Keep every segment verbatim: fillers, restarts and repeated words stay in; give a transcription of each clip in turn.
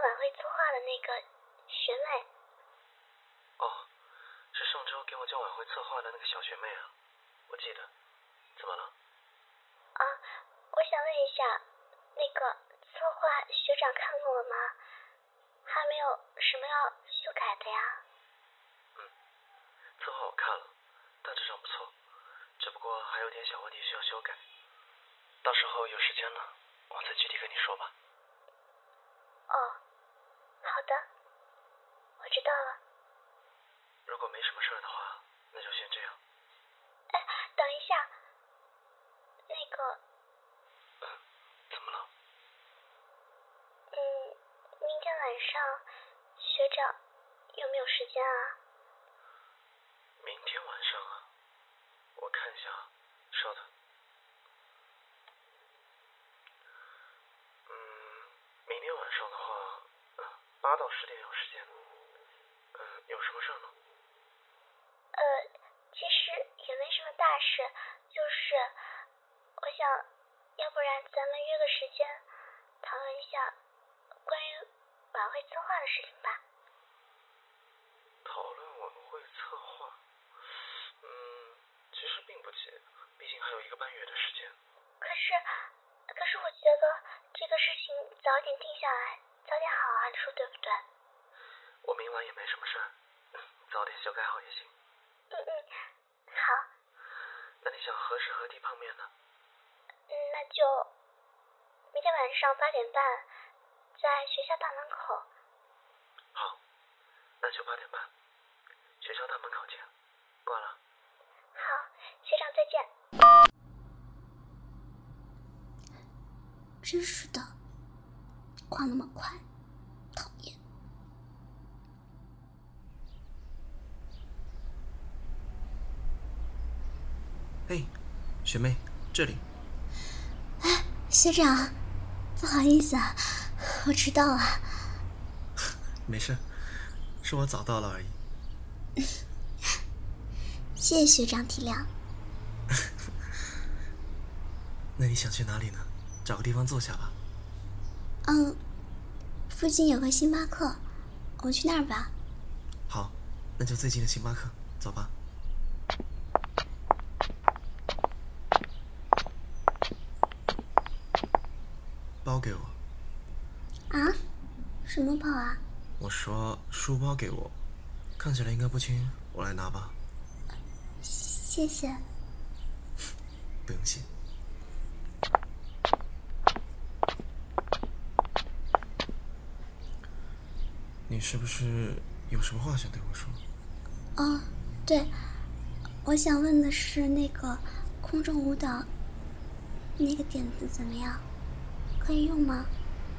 晚会策划的那个学妹。 哦，是上周给我教晚会策划的那个小学妹啊，我记得。怎么了？ 啊，我想问一下，那个策划学长看过了吗？还没有什么要修改的呀？ 嗯，策划我看了，大致上不错，只不过还有点小问题需要修改。到时候有时间了，我再具体跟你说吧。 哦，好的，我知道了。 如果没什么事儿的话，那就先这样。 哎，等一下，那个…… 嗯，怎么了？ 嗯，明天晚上学长有没有时间啊？ 明天晚上啊，我看一下，稍等。嗯，明天晚上的话，嗯，八到十点有时间。嗯，有什么事呢？ 呃，其实也没什么大事，就是我想，要不然咱们约个时间，讨论一下关于晚会策划的事情吧。 讨论晚会策划，嗯，其实并不急，毕竟还有一个半月的时间。 可是，可是我觉得这个事情早点定下来，早点好啊，你说对不对？ 我明晚也没什么事儿，早点修改好也行。 嗯嗯，好。 那你想何时何地碰面呢？ 嗯，那就明天晚上八点半，在学校大门口。 好，那就八点半，学校大门口见。挂了。 好，学长再见。真是的，挂那么快，讨厌。 嘿，学妹，这里。 哎，学长，不好意思啊，我迟到了。 没事，是我早到了而已。 谢谢学长体谅。 那你想去哪里呢？找个地方坐下吧。 嗯，附近有个星巴克，我们去那儿吧。 好，那就最近的星巴克，走吧。包给我。 啊？什么包啊？ 我说书包给我，看起来应该不轻，我来拿吧。 谢谢。 不用谢。你是不是有什么话想对我说？ 哦，对，我想问的是那个空中舞蹈那个点子怎么样？可以用吗？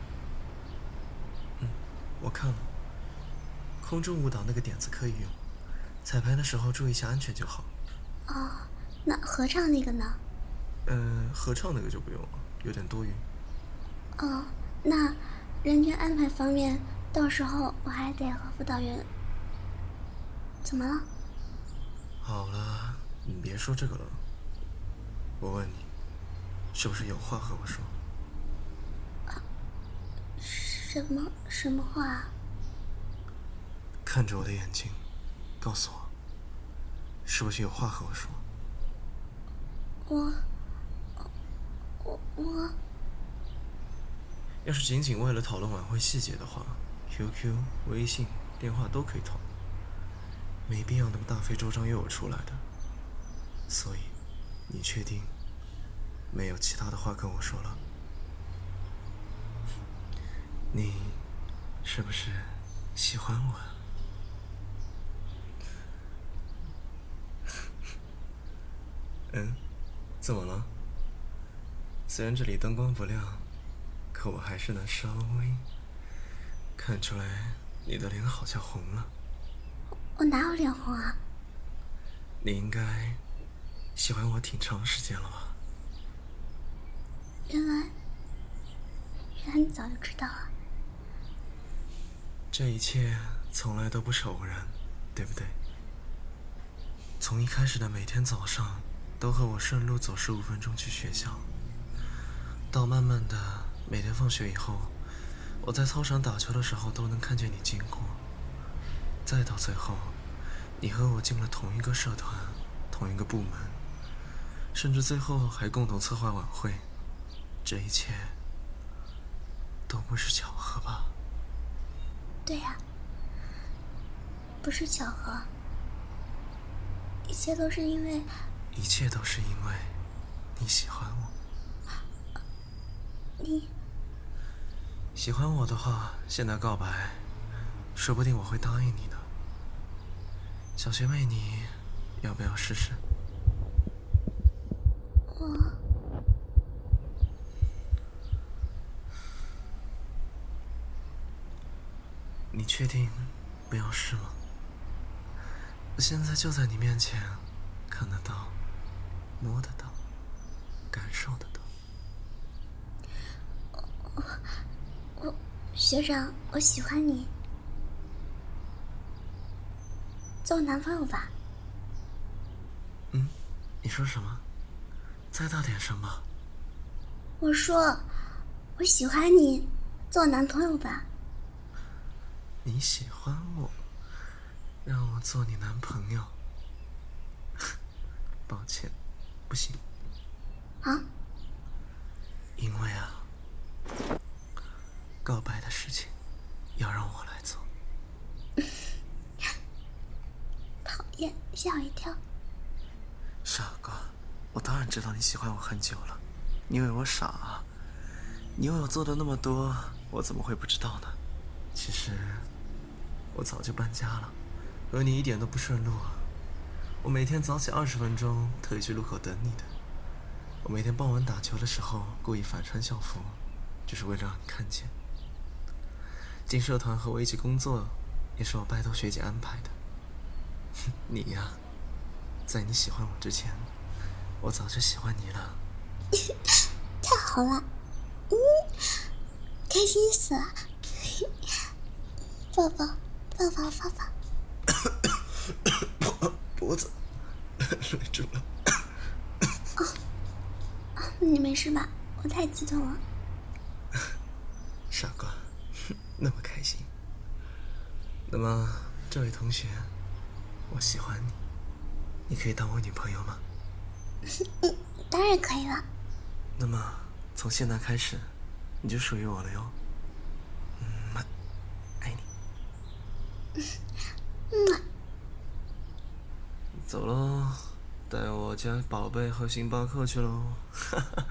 嗯，我看了，空中舞蹈那个点子可以用，彩排的时候注意一下安全就好。 哦，那合唱那个呢？ 呃，合唱那个就不用了，有点多余。 哦，那人员安排方面，到时候我还得和辅导员。怎么了？ 好了，你别说这个了。我问你，是不是有话和我说？ 啊，什么什么话？ 看着我的眼睛，告诉我，是不是有话和我说？ 我，我我。 要是仅仅为了讨论晚会细节的话 ，Q Q、微信、电话都可以通，没必要那么大费周章约我出来的。所以，你确定没有其他的话跟我说了？你是不是喜欢我？嗯，怎么了？虽然这里灯光不亮，可我还是能稍微看出来你的脸好像红了。 我哪有脸红啊？ 你应该喜欢我挺长时间了吧？ 原来，原来你早就知道了。 这一切从来都不是偶然，对不对？从一开始的每天早上都和我顺路走十五分钟去学校，到慢慢的每天放学以后， 我在操场打球的时候都能看见你经过，再到最后，你和我进了同一个社团，同一个部门，甚至最后还共同策划晚会，这一切都不是巧合吧？ 对呀，不是巧合，一切都是因为…… 一切都是因为你喜欢我。 你喜欢我的话，现在告白，说不定我会答应你的。小学妹，你要不要试试？ 我…… 你确定不要试吗？现在就在你面前，看得到，摸得到，感受得到。 我我学长，我喜欢你，做我男朋友吧。 嗯，你说什么？再大点声吧。 我说我喜欢你，做我男朋友吧。 你喜欢我，让我做你男朋友？抱歉，不行。 啊？ 因为啊，告白的事情要让我来做。 讨厌，吓我一跳。 傻瓜，我当然知道你喜欢我很久了，你以为我傻啊？你为我做的那么多，我怎么会不知道呢？其实我早就搬家了，和你一点都不顺路啊。我每天早起二十分钟，特意去路口等你的。我每天傍晚打球的时候，故意反穿校服，就是为了让你看见。进社团和我一起工作，也是我拜托学姐安排的。你呀，在你喜欢我之前，我早就喜欢你了。 太好了，嗯，开心死了。抱抱，抱抱，抱抱。 脖子勒住了。 哦，你没事吧？我太激动了。 傻瓜，那么开心。那么，这位同学，我喜欢你，你可以当我女朋友吗？ 嗯，当然可以了。 那么，从现在开始，你就属于我了哟。嗯，爱你。 嗯。 走喽，带我家宝贝喝星巴克去喽。哈哈。